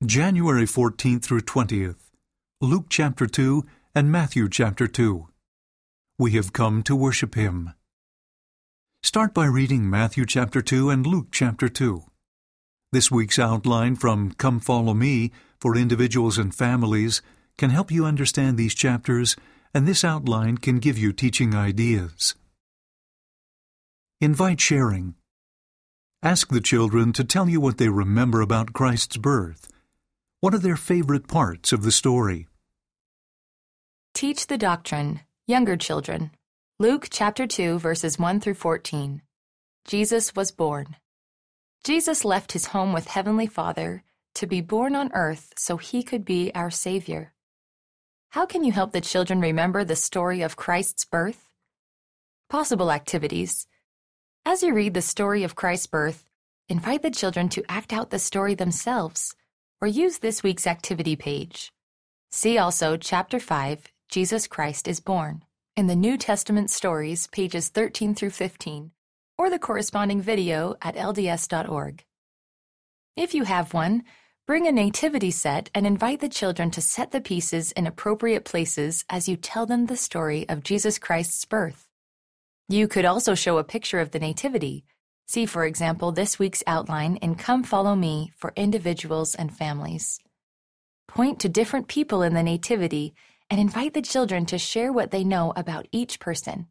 January 14th through 20th, Luke chapter 2 and Matthew chapter 2. We have come to worship Him. Start by reading Matthew chapter 2 and Luke chapter 2. This week's outline from Come Follow Me for individuals and families can help you understand these chapters, and this outline can give you teaching ideas. Invite sharing. Ask the children to tell you what they remember about Christ's birth. What are their favorite parts of the story? Teach the doctrine, younger children. Luke chapter 2, verses 1 through 14. Jesus was born. Jesus left his home with Heavenly Father to be born on earth so he could be our Savior. How can you help the children remember the story of Christ's birth? Possible activities. As you read the story of Christ's birth, invite the children to act out the story themselves, or use this week's activity page. See also Chapter 5, Jesus Christ is Born, in the New Testament Stories, pages 13 through 15, or the corresponding video at lds.org. If you have one, bring a nativity set and invite the children to set the pieces in appropriate places as you tell them the story of Jesus Christ's birth. You could also show a picture of the nativity. See, for example, this week's outline in Come Follow Me for individuals and families. Point to different people in the nativity and invite the children to share what they know about each person.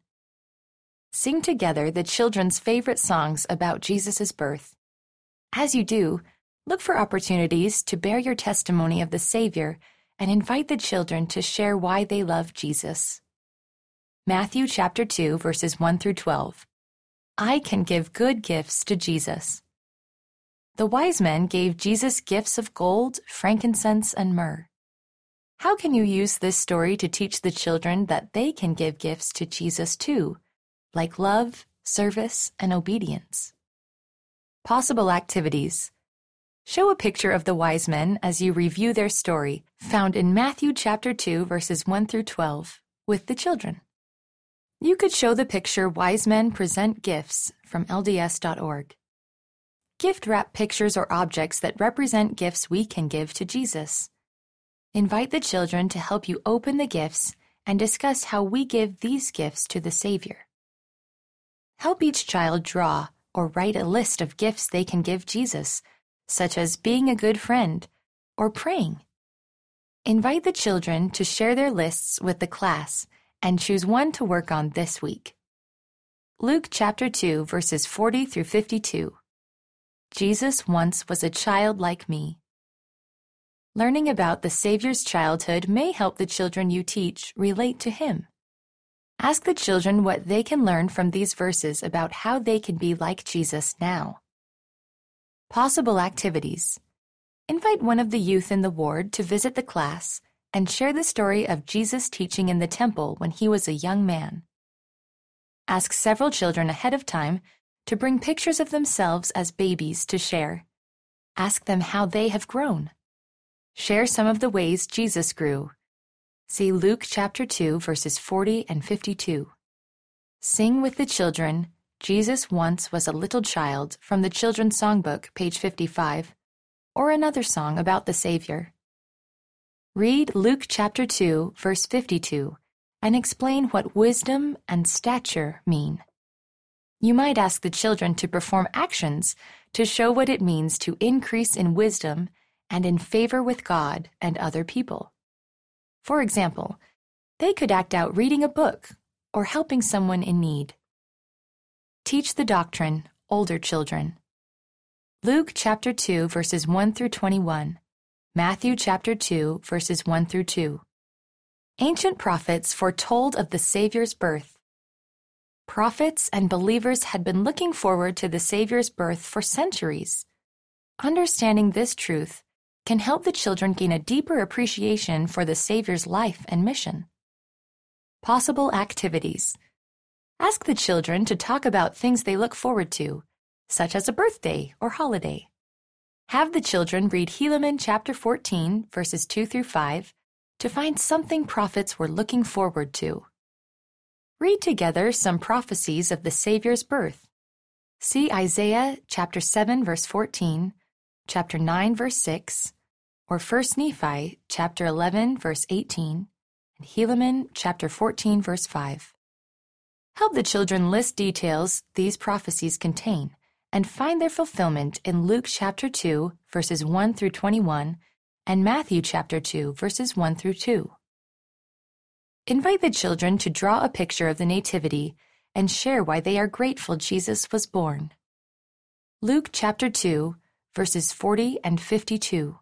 Sing together the children's favorite songs about Jesus' birth. As you do, look for opportunities to bear your testimony of the Savior and invite the children to share why they love Jesus. Matthew chapter 2, verses 1 through 12. I can give good gifts to Jesus. The wise men gave Jesus gifts of gold, frankincense, and myrrh. How can you use this story to teach the children that they can give gifts to Jesus too, like love, service, and obedience? Possible activities. Show a picture of the wise men as you review their story, found in Matthew chapter 2, verses 1 through 12, with the children. You could show the picture Wise Men Present Gifts from LDS.org. Gift wrap pictures or objects that represent gifts we can give to Jesus. Invite the children to help you open the gifts and discuss how we give these gifts to the Savior. Help each child draw or write a list of gifts they can give Jesus, such as being a good friend or praying. Invite the children to share their lists with the class and choose one to work on this week. Luke chapter 2, verses 40 through 52. Jesus once was a child like me. Learning about the Savior's childhood may help the children you teach relate to Him. Ask the children what they can learn from these verses about how they can be like Jesus now. Possible activities. Invite one of the youth in the ward to visit the class and share the story of Jesus teaching in the temple when he was a young man. Ask several children ahead of time to bring pictures of themselves as babies to share. Ask them how they have grown. Share some of the ways Jesus grew. See Luke chapter 2, verses 40 and 52. Sing with the children, Jesus Once Was a Little Child from the Children's Songbook, page 55, or another song about the Savior. Read Luke chapter 2, verse 52, and explain what wisdom and stature mean. You might ask the children to perform actions to show what it means to increase in wisdom and in favor with God and other people. For example, they could act out reading a book or helping someone in need. Teach the doctrine, older children. Luke chapter 2, verses 1 through 21. Matthew chapter 2, verses 1 through 2. Ancient prophets foretold of the Savior's birth. Prophets and believers had been looking forward to the Savior's birth for centuries. Understanding this truth can help the children gain a deeper appreciation for the Savior's life and mission. Possible activities. Ask the children to talk about things they look forward to, such as a birthday or holiday. Have the children read Helaman chapter 14, verses 2 through 5, to find something prophets were looking forward to. Read together some prophecies of the Savior's birth. See Isaiah chapter 7, verse 14, chapter 9, verse 6, or 1 Nephi chapter 11, verse 18, and Helaman chapter 14, verse 5. Help the children list details these prophecies contain and find their fulfillment in Luke chapter 2, verses 1 through 21, and Matthew chapter 2, verses 1 through 2. Invite the children to draw a picture of the Nativity and share why they are grateful Jesus was born. Luke chapter 2, verses 40 and 52.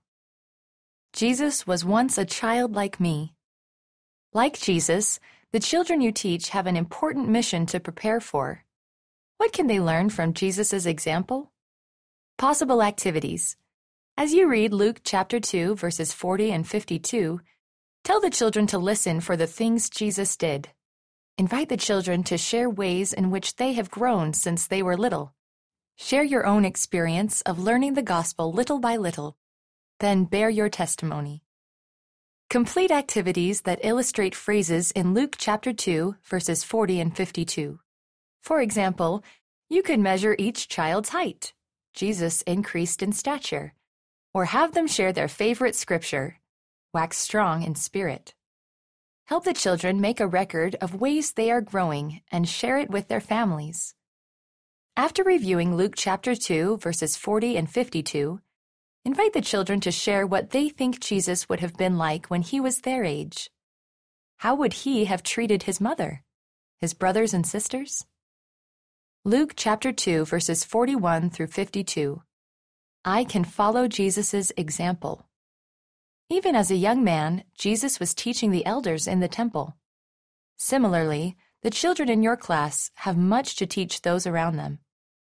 Jesus was once a child like me. Like Jesus, the children you teach have an important mission to prepare for. What can they learn from Jesus' example? Possible activities. As you read Luke chapter 2, verses 40 and 52, tell the children to listen for the things Jesus did. Invite the children to share ways in which they have grown since they were little. Share your own experience of learning the gospel little by little. Then bear your testimony. Complete activities that illustrate phrases in Luke chapter 2, verses 40 and 52. For example, you could measure each child's height. Jesus increased in stature. Or have them share their favorite scripture. Wax strong in spirit. Help the children make a record of ways they are growing and share it with their families. After reviewing Luke chapter 2, verses 40 and 52, invite the children to share what they think Jesus would have been like when he was their age. How would he have treated his mother, his brothers and sisters? Luke chapter 2, verses 41 through 52. I can follow Jesus' example. Even as a young man, Jesus was teaching the elders in the temple. Similarly, the children in your class have much to teach those around them.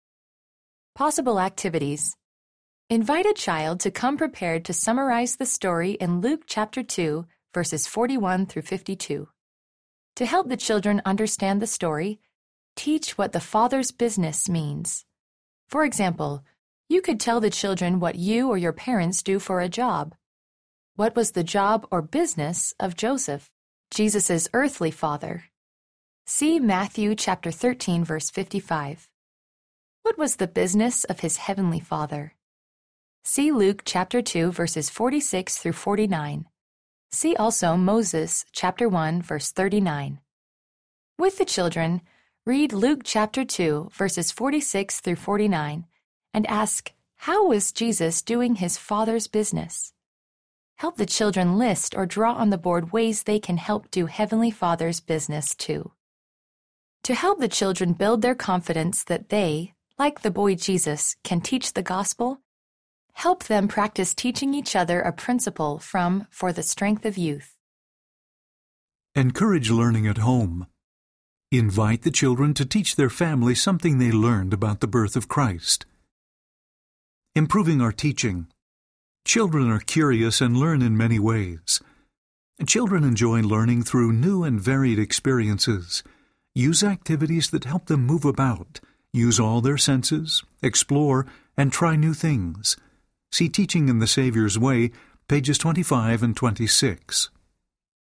Possible activities. Invite a child to come prepared to summarize the story in Luke chapter 2, verses 41 through 52. To help the children understand the story, teach what the Father's business means. For example, you could tell the children what you or your parents do for a job. What was the job or business of Joseph, Jesus' earthly father? See Matthew chapter 13, verse 55. What was the business of his heavenly Father? See Luke chapter 2, verses 46 through 49. See also Moses chapter 1, verse 39. With the children, read Luke chapter 2, verses 46 through 49, and ask, how was Jesus doing his Father's business? Help the children list or draw on the board ways they can help do Heavenly Father's business too. To help the children build their confidence that they, like the boy Jesus, can teach the gospel, help them practice teaching each other a principle from For the Strength of Youth. Encourage learning at home. Invite the children to teach their family something they learned about the birth of Christ. Improving our teaching. Children are curious and learn in many ways. Children enjoy learning through new and varied experiences. Use activities that help them move about, use all their senses, explore, and try new things. See Teaching in the Savior's Way, pages 25 and 26.